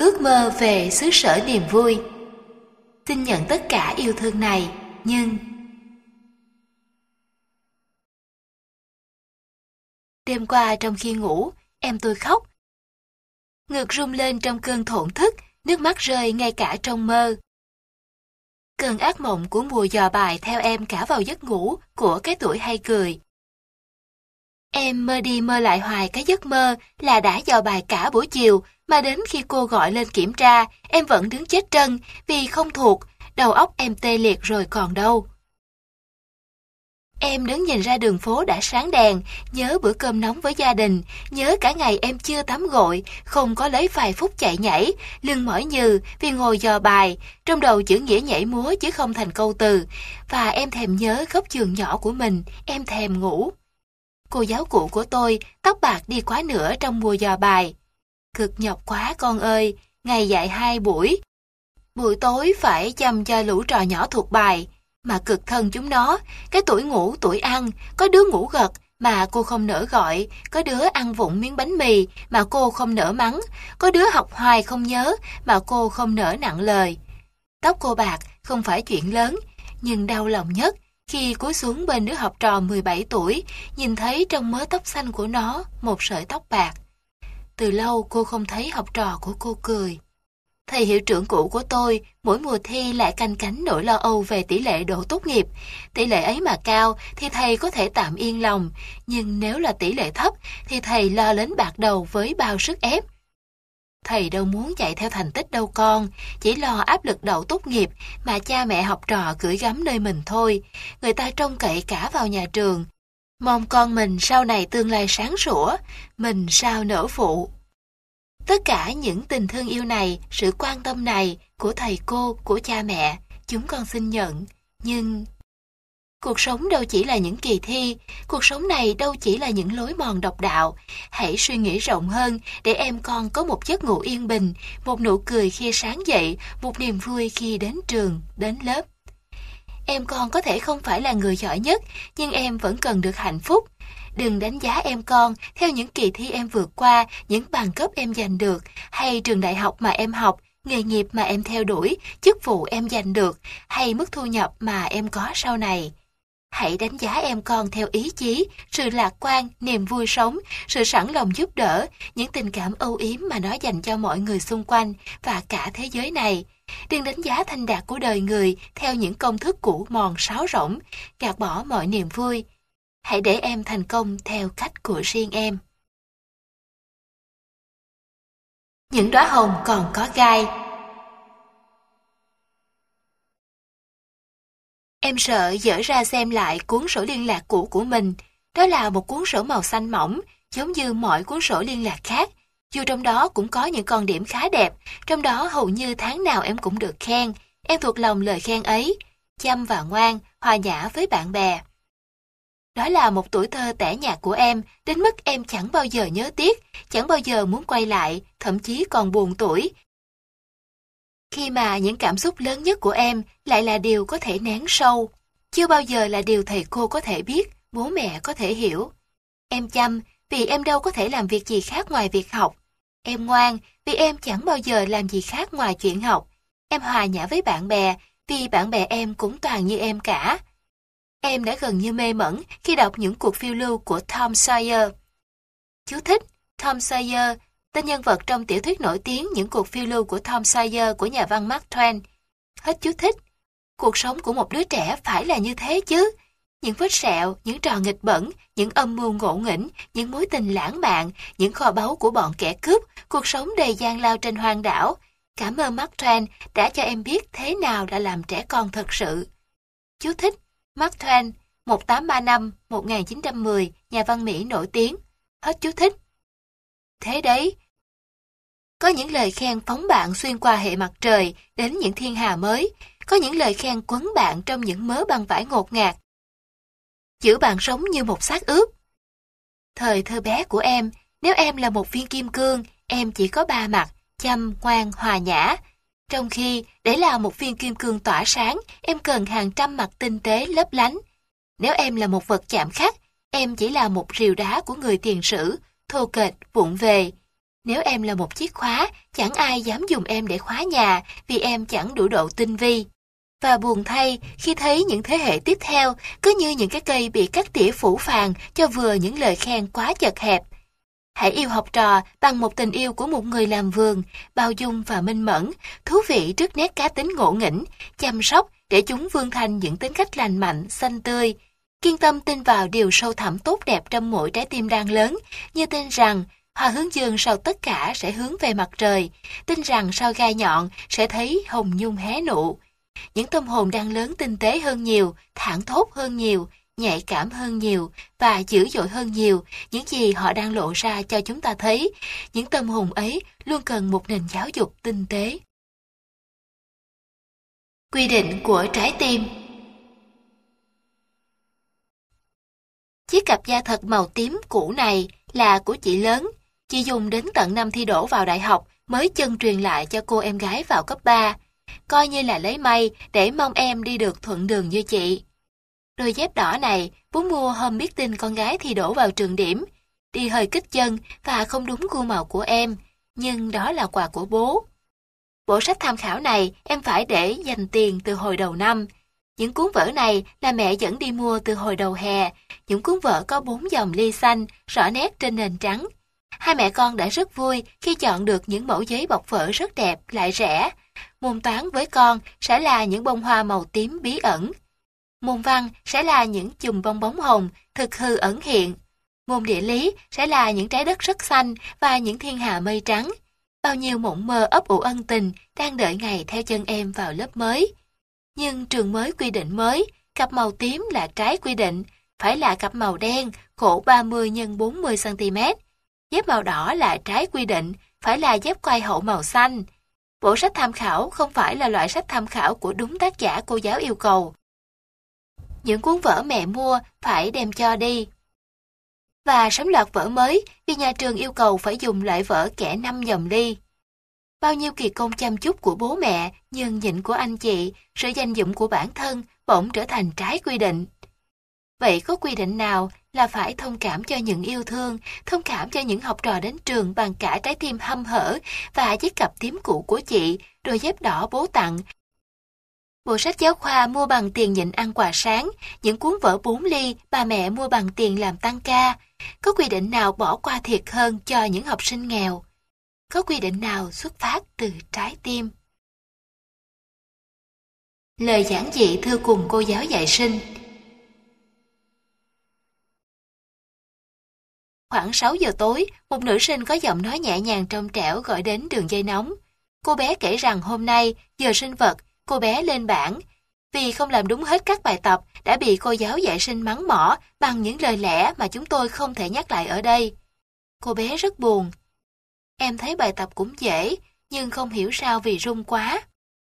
Ước mơ về xứ sở niềm vui. Xin nhận tất cả yêu thương này, nhưng đêm qua trong khi ngủ, em tôi khóc. Ngực rung lên trong cơn thổn thức, nước mắt rơi ngay cả trong mơ. Cơn ác mộng của mùa dò bài theo em cả vào giấc ngủ của cái tuổi hay cười. Em mơ đi mơ lại hoài cái giấc mơ là đã dò bài cả buổi chiều, mà đến khi cô gọi lên kiểm tra, em vẫn đứng chết trân vì không thuộc, đầu óc em tê liệt rồi còn đâu. Em đứng nhìn ra đường phố đã sáng đèn, nhớ bữa cơm nóng với gia đình, nhớ cả ngày em chưa tắm gội, không có lấy vài phút chạy nhảy, lưng mỏi nhừ vì ngồi dò bài, trong đầu chữ nghĩa nhảy múa chứ không thành câu từ, và em thèm nhớ góc giường nhỏ của mình, em thèm ngủ. Cô giáo cụ của tôi, tóc bạc đi quá nửa trong mùa dò bài. Cực nhọc quá con ơi, ngày dạy 2 buổi. Buổi tối phải chăm cho lũ trò nhỏ thuộc bài, mà cực thân chúng nó, cái tuổi ngủ tuổi ăn, có đứa ngủ gật mà cô không nỡ gọi, có đứa ăn vụng miếng bánh mì mà cô không nỡ mắng, có đứa học hoài không nhớ mà cô không nỡ nặng lời. Tóc cô bạc không phải chuyện lớn, nhưng đau lòng nhất khi cúi xuống bên đứa học trò 17 tuổi, nhìn thấy trong mớ tóc xanh của nó một sợi tóc bạc. Từ lâu cô không thấy học trò của cô cười. Thầy hiệu trưởng cũ của tôi mỗi mùa thi lại canh cánh nỗi lo âu về tỷ lệ đỗ tốt nghiệp. Tỷ lệ ấy mà cao thì thầy có thể tạm yên lòng, nhưng nếu là tỷ lệ thấp thì thầy lo đến bạc đầu với bao sức ép. Thầy đâu muốn chạy theo thành tích đâu con, chỉ lo áp lực đậu tốt nghiệp mà cha mẹ học trò gửi gắm nơi mình thôi. Người ta trông cậy cả vào nhà trường, mong con mình sau này tương lai sáng sủa, mình sao nỡ phụ. Tất cả những tình thương yêu này, sự quan tâm này của thầy cô, của cha mẹ, chúng con xin nhận. Nhưng cuộc sống đâu chỉ là những kỳ thi, cuộc sống này đâu chỉ là những lối mòn độc đạo. Hãy suy nghĩ rộng hơn để em con có một giấc ngủ yên bình, một nụ cười khi sáng dậy, một niềm vui khi đến trường, đến lớp. Em con có thể không phải là người giỏi nhất, nhưng em vẫn cần được hạnh phúc. Đừng đánh giá em con theo những kỳ thi em vượt qua, những bằng cấp em giành được, hay trường đại học mà em học, nghề nghiệp mà em theo đuổi, chức vụ em giành được, hay mức thu nhập mà em có sau này. Hãy đánh giá em con theo ý chí, sự lạc quan, niềm vui sống, sự sẵn lòng giúp đỡ, những tình cảm âu yếm mà nó dành cho mọi người xung quanh và cả thế giới này. Đừng đánh giá thành đạt của đời người theo những công thức cũ mòn sáo rỗng, gạt bỏ mọi niềm vui. Hãy để em thành công theo cách của riêng em. Những đóa hồng còn có gai. Em sợ dở ra xem lại cuốn sổ liên lạc cũ của mình. Đó là một cuốn sổ màu xanh mỏng, giống như mọi cuốn sổ liên lạc khác. Dù trong đó cũng có những con điểm khá đẹp, trong đó hầu như tháng nào em cũng được khen. Em thuộc lòng lời khen ấy, chăm và ngoan, hòa nhã với bạn bè. Đó là một tuổi thơ tẻ nhạt của em, đến mức em chẳng bao giờ nhớ tiếc, chẳng bao giờ muốn quay lại, thậm chí còn buồn tủi. Khi mà những cảm xúc lớn nhất của em lại là điều có thể nén sâu, chưa bao giờ là điều thầy cô có thể biết, bố mẹ có thể hiểu. Em chăm vì em đâu có thể làm việc gì khác ngoài việc học. Em ngoan vì em chẳng bao giờ làm gì khác ngoài chuyện học. Em hòa nhã với bạn bè vì bạn bè em cũng toàn như em cả. Em đã gần như mê mẩn khi đọc những cuộc phiêu lưu của Tom Sawyer. Chú thích: Tom Sawyer, tên nhân vật trong tiểu thuyết nổi tiếng Những cuộc phiêu lưu của Tom Sawyer của nhà văn Mark Twain. Hết chú thích. Cuộc sống của một đứa trẻ phải là như thế chứ. Những vết sẹo, những trò nghịch bẩn, những âm mưu ngộ nghĩnh, những mối tình lãng mạn, những kho báu của bọn kẻ cướp, cuộc sống đầy gian lao trên hoang đảo. Cảm ơn Mark Twain đã cho em biết thế nào là làm trẻ con thật sự. Chú thích: Mark Twain, 1835-1910, nhà văn Mỹ nổi tiếng. Hết chú thích. Thế đấy, có những lời khen phóng bạn xuyên qua hệ mặt trời đến những thiên hà mới, có những lời khen quấn bạn trong những mớ băng vải ngột ngạt, giữ bạn sống như một xác ướp. Thời thơ bé của em, nếu em là một viên kim cương, em chỉ có 3 mặt, chăm, ngoan, hòa nhã. Trong khi, để là một viên kim cương tỏa sáng, em cần hàng trăm mặt tinh tế lấp lánh. Nếu em là một vật chạm khắc, em chỉ là một rìu đá của người tiền sử, thô kệch, vụng về. Nếu em là một chiếc khóa, chẳng ai dám dùng em để khóa nhà vì em chẳng đủ độ tinh vi. Và buồn thay khi thấy những thế hệ tiếp theo cứ như những cái cây bị cắt tỉa phủ phàng cho vừa những lời khen quá chật hẹp. Hãy yêu học trò bằng một tình yêu của một người làm vườn, bao dung và minh mẫn, thú vị trước nét cá tính ngộ nghĩnh, chăm sóc để chúng vươn thành những tính cách lành mạnh, xanh tươi. Kiên tâm tin vào điều sâu thẳm tốt đẹp trong mỗi trái tim đang lớn, như tin rằng hoa hướng dương sau tất cả sẽ hướng về mặt trời, tin rằng sau gai nhọn sẽ thấy hồng nhung hé nụ. Những tâm hồn đang lớn tinh tế hơn nhiều, thảng thốt hơn nhiều, nhạy cảm hơn nhiều và dữ dội hơn nhiều những gì họ đang lộ ra cho chúng ta thấy. Những tâm hồn ấy luôn cần một nền giáo dục tinh tế. Quy định của trái tim. Chiếc cặp da thật màu tím cũ này là của chị lớn. Chị dùng đến tận năm thi đỗ vào đại học mới chân truyền lại cho cô em gái vào cấp 3. Coi như là lấy may để mong em đi được thuận đường như chị. Đôi dép đỏ này bố mua hôm biết tin con gái thi đỗ vào trường điểm. Đi hơi kích chân và không đúng gu màu của em, nhưng đó là quà của bố. Bộ sách tham khảo này em phải để dành tiền từ hồi đầu năm. Những cuốn vở này là mẹ dẫn đi mua từ hồi đầu hè. Những cuốn vở có 4 dòng ly xanh, rõ nét trên nền trắng. Hai mẹ con đã rất vui khi chọn được những mẫu giấy bọc vở rất đẹp lại rẻ. Môn toán với con sẽ là những bông hoa màu tím bí ẩn. Môn văn sẽ là những chùm bong bóng hồng, thực hư ẩn hiện. Môn địa lý sẽ là những trái đất rất xanh và những thiên hà mây trắng. Bao nhiêu mộng mơ ấp ủ ân tình đang đợi ngày theo chân em vào lớp mới. Nhưng trường mới quy định mới, cặp màu tím là trái quy định, phải là cặp màu đen, khổ 30 x 40 cm. Dép màu đỏ là trái quy định, phải là dép quai hậu màu xanh. Bộ sách tham khảo không phải là loại sách tham khảo của đúng tác giả cô giáo yêu cầu. Những cuốn vở mẹ mua phải đem cho đi. Và sắm loạt vở mới vì nhà trường yêu cầu phải dùng loại vở kẻ 5 dòng ly. Bao nhiêu kỳ công chăm chút của bố mẹ, nhường nhịn của anh chị, sự danh dụng của bản thân bỗng trở thành trái quy định. Vậy có quy định nào là phải thông cảm cho những yêu thương, thông cảm cho những học trò đến trường bằng cả trái tim hăm hở và chiếc cặp tím cũ của chị, đôi dép đỏ bố tặng, bộ sách giáo khoa mua bằng tiền nhịn ăn quà sáng, những cuốn vở 4 ly bà mẹ mua bằng tiền làm tăng ca. Có quy định nào bỏ qua thiệt hơn cho những học sinh nghèo? Có quy định nào xuất phát từ trái tim? Lời giản dị thưa cùng cô giáo dạy sinh. Khoảng 6 giờ tối, một nữ sinh có giọng nói nhẹ nhàng trong trẻo gọi đến đường dây nóng. Cô bé kể rằng hôm nay, giờ sinh vật, cô bé lên bảng. Vì không làm đúng hết các bài tập đã bị cô giáo dạy sinh mắng mỏ bằng những lời lẽ mà chúng tôi không thể nhắc lại ở đây. Cô bé rất buồn. Em thấy bài tập cũng dễ, nhưng không hiểu sao vì run quá.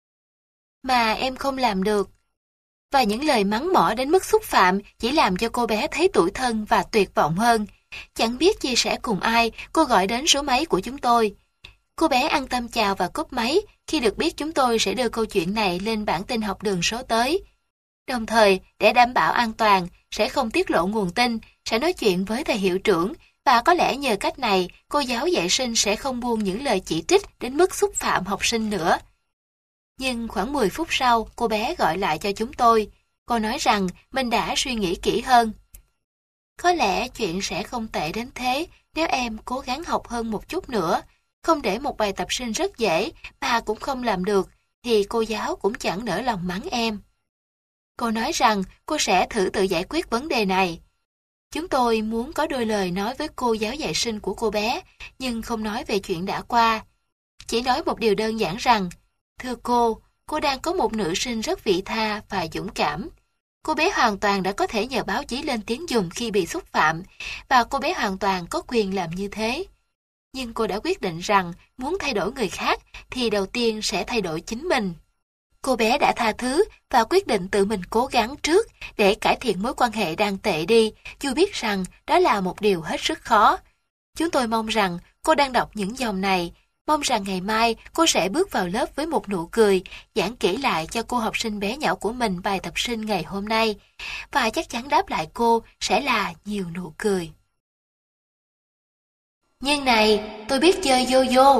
Mà em không làm được. Và những lời mắng mỏ đến mức xúc phạm chỉ làm cho cô bé thấy tủi thân và tuyệt vọng hơn. Chẳng biết chia sẻ cùng ai, cô gọi đến số máy của chúng tôi. Cô bé an tâm chào và cúp máy khi được biết chúng tôi sẽ đưa câu chuyện này lên bản tin học đường số tới. Đồng thời, để đảm bảo an toàn, sẽ không tiết lộ nguồn tin, sẽ nói chuyện với thầy hiệu trưởng, và có lẽ nhờ cách này, cô giáo dạy sinh sẽ không buông những lời chỉ trích đến mức xúc phạm học sinh nữa. Nhưng khoảng 10 phút sau, cô bé gọi lại cho chúng tôi. Cô nói rằng mình đã suy nghĩ kỹ hơn. Có lẽ chuyện sẽ không tệ đến thế nếu em cố gắng học hơn một chút nữa. Không để một bài tập sinh rất dễ mà cũng không làm được, thì cô giáo cũng chẳng nỡ lòng mắng em. Cô nói rằng cô sẽ thử tự giải quyết vấn đề này. Chúng tôi muốn có đôi lời nói với cô giáo dạy sinh của cô bé, nhưng không nói về chuyện đã qua. Chỉ nói một điều đơn giản rằng, thưa cô đang có một nữ sinh rất vị tha và dũng cảm. Cô bé hoàn toàn đã có thể nhờ báo chí lên tiếng giùm khi bị xúc phạm, và cô bé hoàn toàn có quyền làm như thế. Nhưng cô đã quyết định rằng muốn thay đổi người khác thì đầu tiên sẽ thay đổi chính mình. Cô bé đã tha thứ và quyết định tự mình cố gắng trước để cải thiện mối quan hệ đang tệ đi, dù biết rằng đó là một điều hết sức khó. Chúng tôi mong rằng cô đang đọc những dòng này, mong rằng ngày mai cô sẽ bước vào lớp với một nụ cười, giảng kỹ lại cho cô học sinh bé nhỏ của mình bài tập sinh ngày hôm nay, và chắc chắn đáp lại cô sẽ là nhiều nụ cười. Nhưng này, tôi biết chơi yo-yo.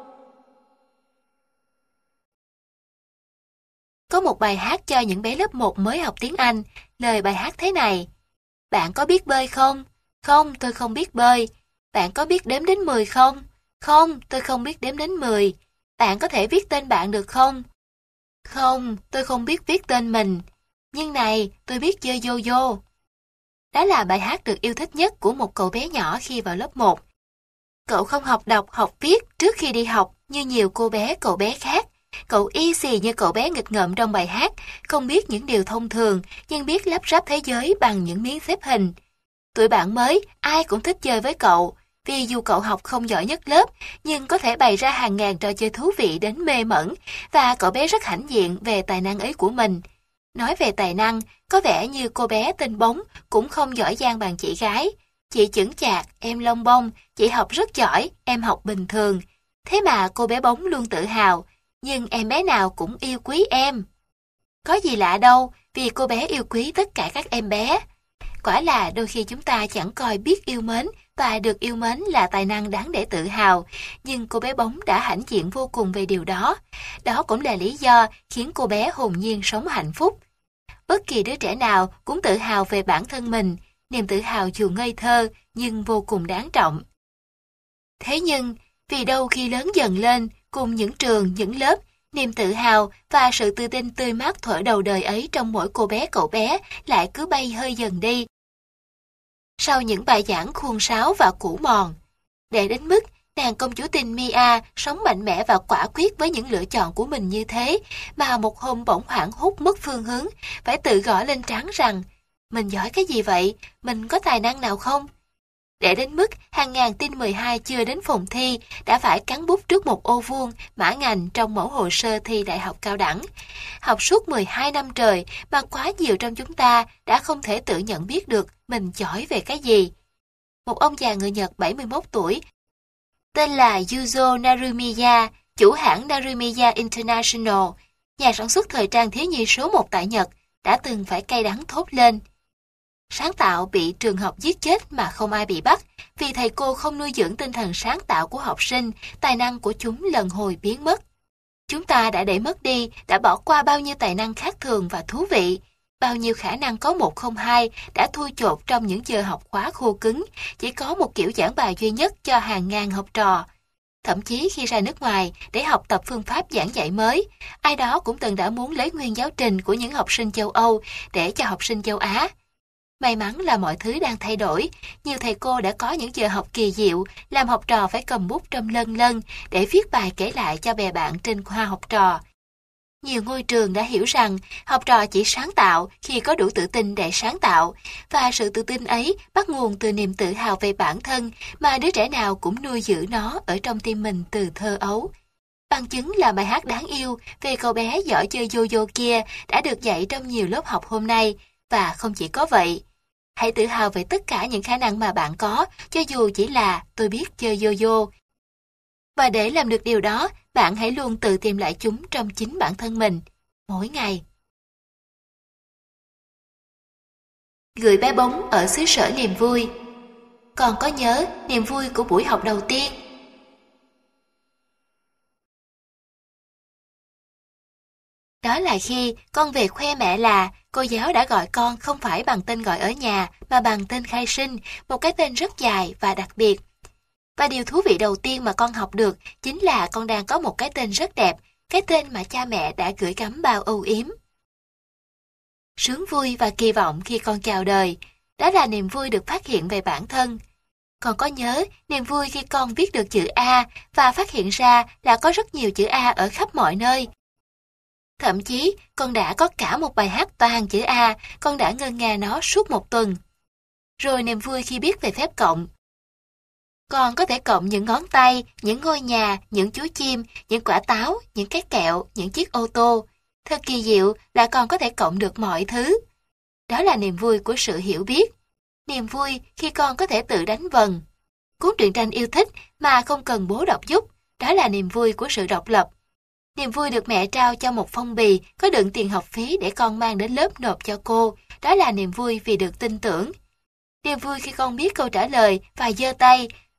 Có một bài hát cho những bé lớp 1 mới học tiếng Anh. Lời bài hát thế này: Bạn có biết bơi không? Không, tôi không biết bơi. Bạn có biết đếm đến 10 không? Không, tôi không biết đếm đến 10. Bạn có thể viết tên bạn được không? Không, tôi không biết viết tên mình. Nhưng này, tôi biết chơi yo-yo. Đó là bài hát được yêu thích nhất của một cậu bé nhỏ khi vào lớp 1. Cậu không học đọc, học viết trước khi đi học như nhiều cô bé, cậu bé khác. Cậu y xì như cậu bé nghịch ngợm trong bài hát, không biết những điều thông thường, nhưng biết lắp ráp thế giới bằng những miếng xếp hình. Tụi bạn mới, ai cũng thích chơi với cậu, vì dù cậu học không giỏi nhất lớp, nhưng có thể bày ra hàng ngàn trò chơi thú vị đến mê mẩn, và cậu bé rất hãnh diện về tài năng ấy của mình. Nói về tài năng, có vẻ như cô bé tên Bóng cũng không giỏi giang bằng chị gái. Chị chững chạc, em lông bông, chị học rất giỏi, em học bình thường. Thế mà cô bé Bóng luôn tự hào, nhưng em bé nào cũng yêu quý em. Có gì lạ đâu, vì cô bé yêu quý tất cả các em bé. Quả là đôi khi chúng ta chẳng coi biết yêu mến và được yêu mến là tài năng đáng để tự hào, nhưng cô bé Bóng đã hãnh diện vô cùng về điều đó. Đó cũng là lý do khiến cô bé hồn nhiên sống hạnh phúc. Bất kỳ đứa trẻ nào cũng tự hào về bản thân mình, niềm tự hào dù ngây thơ nhưng vô cùng đáng trọng. Thế nhưng, vì đâu khi lớn dần lên, cùng những trường, những lớp, niềm tự hào và sự tự tin tươi mát thuở đầu đời ấy trong mỗi cô bé cậu bé lại cứ bay hơi dần đi. Sau những bài giảng khuôn sáo và cũ mòn, để đến mức nàng công chúa tình Mia sống mạnh mẽ và quả quyết với những lựa chọn của mình như thế, mà một hôm bỗng hoảng hốt mất phương hướng, phải tự gõ lên trán rằng mình giỏi cái gì vậy, mình có tài năng nào không? Để đến mức hàng ngàn tin 12 chưa đến phòng thi đã phải cắn bút trước một ô vuông mã ngành trong mẫu hồ sơ thi đại học cao đẳng. Học suốt 12 năm trời mà quá nhiều trong chúng ta đã không thể tự nhận biết được mình giỏi về cái gì. Một ông già người Nhật 71 tuổi, tên là Yuzo Narumiya, chủ hãng Narumiya International, nhà sản xuất thời trang thiếu nhi số 1 tại Nhật, đã từng phải cay đắng thốt lên: sáng tạo bị trường học giết chết mà không ai bị bắt, vì thầy cô không nuôi dưỡng tinh thần sáng tạo của học sinh, tài năng của chúng lần hồi biến mất. Chúng ta đã để mất đi, đã bỏ qua bao nhiêu tài năng khác thường và thú vị, bao nhiêu khả năng có một không hai đã thui chột trong những giờ học khóa khô cứng, chỉ có một kiểu giảng bài duy nhất cho hàng ngàn học trò. Thậm chí khi ra nước ngoài để học tập phương pháp giảng dạy mới, ai đó cũng từng đã muốn lấy nguyên giáo trình của những học sinh châu Âu để cho học sinh châu Á. May mắn là mọi thứ đang thay đổi, nhiều thầy cô đã có những giờ học kỳ diệu, làm học trò phải cầm bút trong lân lân để viết bài kể lại cho bè bạn trên khoa học trò. Nhiều ngôi trường đã hiểu rằng học trò chỉ sáng tạo khi có đủ tự tin để sáng tạo, và sự tự tin ấy bắt nguồn từ niềm tự hào về bản thân mà đứa trẻ nào cũng nuôi giữ nó ở trong tim mình từ thơ ấu. Bằng chứng là bài hát đáng yêu về cậu bé giỏi chơi yo-yo kia đã được dạy trong nhiều lớp học hôm nay, và không chỉ có vậy. Hãy tự hào về tất cả những khả năng mà bạn có, cho dù chỉ là tôi biết chơi yo-yo. Và để làm được điều đó, bạn hãy luôn tự tìm lại chúng trong chính bản thân mình, mỗi ngày. Gửi bé Bóng ở xứ sở niềm vui. Còn có nhớ niềm vui của buổi học đầu tiên? Đó là khi con về khoe mẹ là cô giáo đã gọi con không phải bằng tên gọi ở nhà mà bằng tên khai sinh, một cái tên rất dài và đặc biệt. Và điều thú vị đầu tiên mà con học được chính là con đang có một cái tên rất đẹp, cái tên mà cha mẹ đã gửi gắm bao âu yếm. Sướng vui và kỳ vọng khi con chào đời, đó là niềm vui được phát hiện về bản thân. Con có nhớ niềm vui khi con viết được chữ A và phát hiện ra là có rất nhiều chữ A ở khắp mọi nơi. Thậm chí, con đã có cả một bài hát toàn chữ A, con đã ngân nga nó suốt một tuần. Rồi niềm vui khi biết về phép cộng. Con có thể cộng những ngón tay, những ngôi nhà, những chú chim, những quả táo, những cái kẹo, những chiếc ô tô. Thật kỳ diệu là con có thể cộng được mọi thứ. Đó là niềm vui của sự hiểu biết. Niềm vui khi con có thể tự đánh vần. Cuốn truyện tranh yêu thích mà không cần bố đọc giúp. Đó là niềm vui của sự độc lập. Niềm vui được mẹ trao cho một phong bì có đựng tiền học phí để con mang đến lớp nộp cho cô. Đó là niềm vui vì được tin tưởng. Niềm vui khi con biết câu trả lời và giơ tay.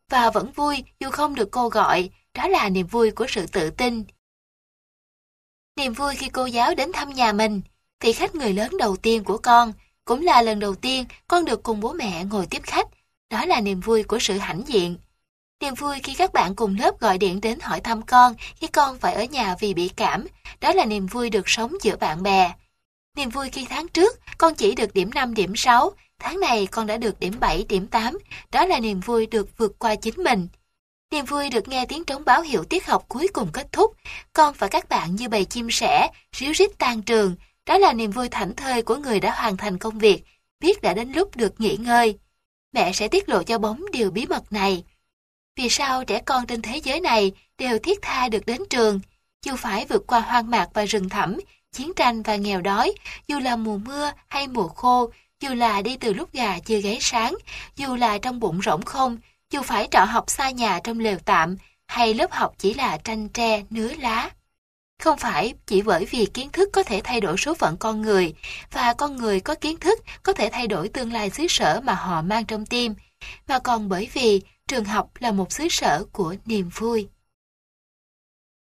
và vẫn vui dù không được cô gọi, đó là niềm vui của sự tự tin. Niềm vui khi cô giáo đến thăm nhà mình, vị khách người lớn đầu tiên của con, cũng là lần đầu tiên con được cùng bố mẹ ngồi tiếp khách, đó là niềm vui của sự hãnh diện. Niềm vui khi các bạn cùng lớp gọi điện đến hỏi thăm con khi con phải ở nhà vì bị cảm, đó là niềm vui được sống giữa bạn bè. Niềm vui khi tháng trước con chỉ được điểm 5, điểm 6, tháng này con đã được điểm 7, điểm 8, đó là niềm vui được vượt qua chính mình. Niềm vui được nghe tiếng trống báo hiệu tiết học cuối cùng kết thúc, con và các bạn như bầy chim sẻ, ríu rít tan trường, đó là niềm vui thảnh thơi của người đã hoàn thành công việc, biết đã đến lúc được nghỉ ngơi. Mẹ sẽ tiết lộ cho Bóng điều bí mật này. Vì sao trẻ con trên thế giới này đều thiết tha được đến trường, dù phải vượt qua hoang mạc và rừng thẳm, chiến tranh và nghèo đói, dù là mùa mưa hay mùa khô, dù là đi từ lúc gà chưa gáy sáng, dù là trong bụng rỗng không, dù phải trọ học xa nhà trong lều tạm, hay lớp học chỉ là tranh tre, nứa lá. Không phải chỉ bởi vì kiến thức có thể thay đổi số phận con người, và con người có kiến thức có thể thay đổi tương lai xứ sở mà họ mang trong tim, mà còn bởi vì trường học là một xứ sở của niềm vui.